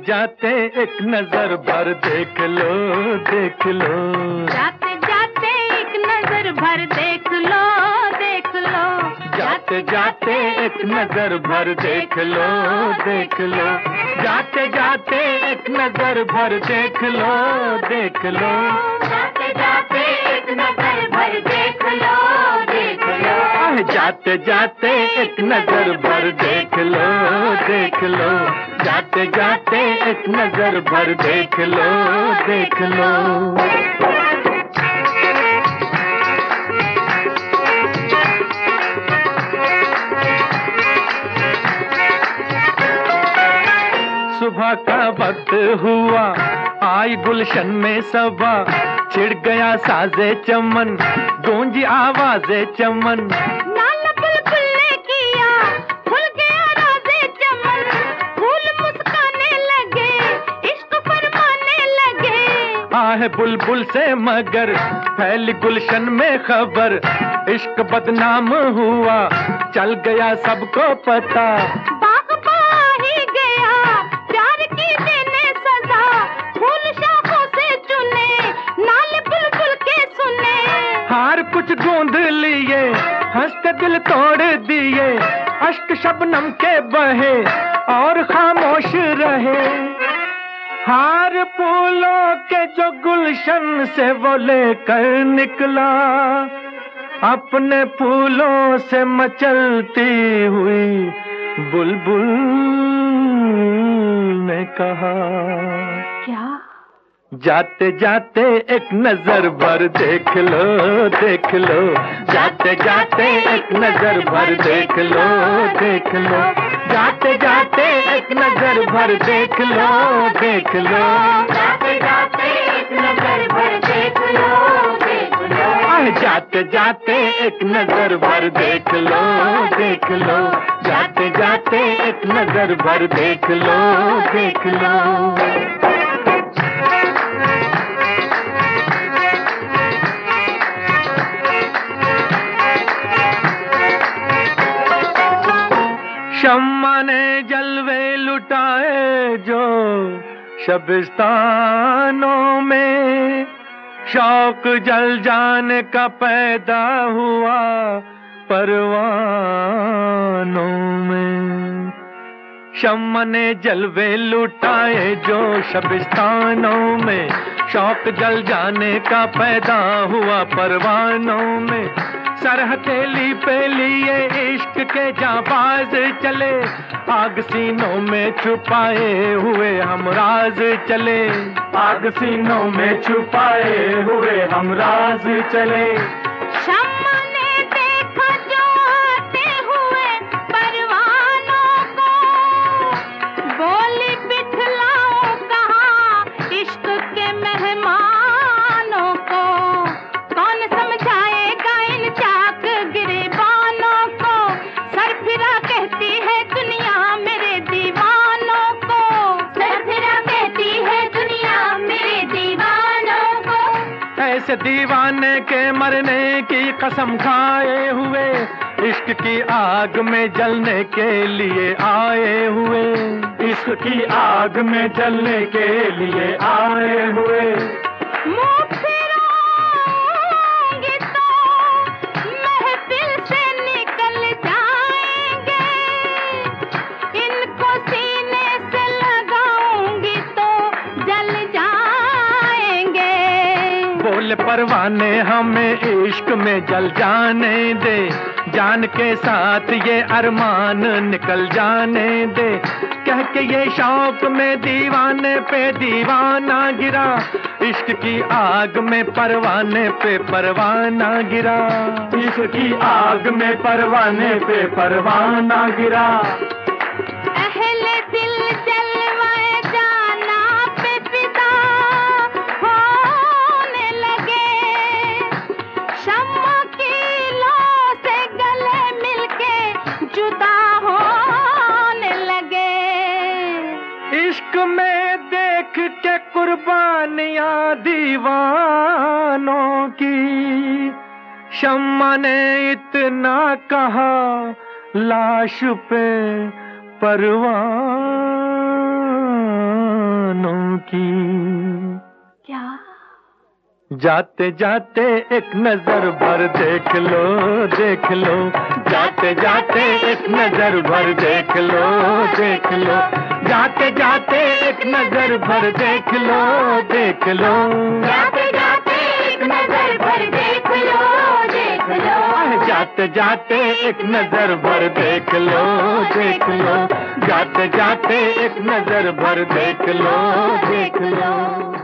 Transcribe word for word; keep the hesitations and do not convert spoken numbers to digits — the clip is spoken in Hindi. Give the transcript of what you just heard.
जाते एक नजर भर देख लो देख लो, जाते जाते एक नजर भर देख लो देख लो, जाते जाते एक नजर भर देख लो देख लो, जाते जाते एक नजर भर देख लो देख लो, जाते जाते एक नजर भर देख लो देख लो, जाते जाते एक नजर भर देख लो देख लो, जाते जाते एक नजर भर देख लो देख लो। सुबह का वक्त हुआ आई गुलशन में सबा, छिड़ गया साजे चमन गूंजी आवाज़े चमन, लाल बुलबुल ने किया खुल गया राज़े चमन, फूल मुस्काने लगे इश्क फरमाने लगे, आहे बुलबुल से मगर फैली गुलशन में खबर, इश्क बदनाम हुआ चल गया सबको पता, हार कुछ गूंद लिए हंसते दिल तोड़ दिए, अश्क शबनम के बहे और खामोश रहे, हार फूलों के जो गुलशन से वो लेकर निकला, अपने फूलों से मचलती हुई बुलबुल ने कहा, क्या? जाते जाते एक नजर भर देख लो देख लो, जाते जाते एक नजर भर देख लो देख लो, जाते जाते एक नजर भर देख लो देख लो, जाते जाते एक नजर भर देख लो देख लो, जाते जाते एक नजर भर देख लो देख लो, जाते जाते एक नजर भर देख लो देख लो। शम्मा ने जलवे लुटाए जो शबिस्तानों में, शौक जल जाने का पैदा हुआ परवानों में, शम्मा ने जलवे लुटाए जो शबिस्तानों में, शौक जल जाने का पैदा हुआ परवानों में, सर हथेली पे लिए इश्क के जाबाज चले, आग सीनों में छुपाए हुए हम राज चले, आग सीनों में छुपाए हुए हम राज चले, शम्मा ने देखा जो आते हुए परवानों को, बोली बिठलाओ कहाँ इश्क के मेहमानों को, कौन समझाएगा इन चाक गिरेबानों को, सरफिरा कहती है दुनिया मेरे दीवानों को, सरफिरा कहती है दुनिया मेरे दीवानों को, ऐसे दीवाने के मरने की कसम खाए हुए, इश्क की आग में जलने के लिए आए हुए, इश्क की आग में जलने के लिए आए हुए, मुँह फिराऊंगी तो महफिल से निकल जाएंगे, इनको सीने से लगाऊंगी तो जल जाएंगे, बोले परवाने हमें इश्क में जल जाने दे, जान के साथ ये अरमान निकल जाने दे, कह के ये शौक में दीवाने पे दीवाना गिरा, इश्क की आग में परवाने पे परवाना गिरा, इश्क की आग में परवाने पे परवाना गिरा, अहले दिल जलवाए जाना पे फिदा होने लगे, शम्मा की लो से गले मिलके जुदा होने लगे, इश्क में देख के कुर्बानियां दीवानों की, शम्मा ने इतना कहा लाश पे परवान की। क्या? जाते जाते एक नजर भर देख लो, देख लो, जाते जाते एक नजर भर देख लो, देख लो, जाते जाते एक नजर भर देख लो, देख लो, जाते जाते एक नजर भर देख लो, देख लो, जाते जाते एक नजर भर देख लो, देख लो, जाते जाते एक नजर भर देख लो, देख लो।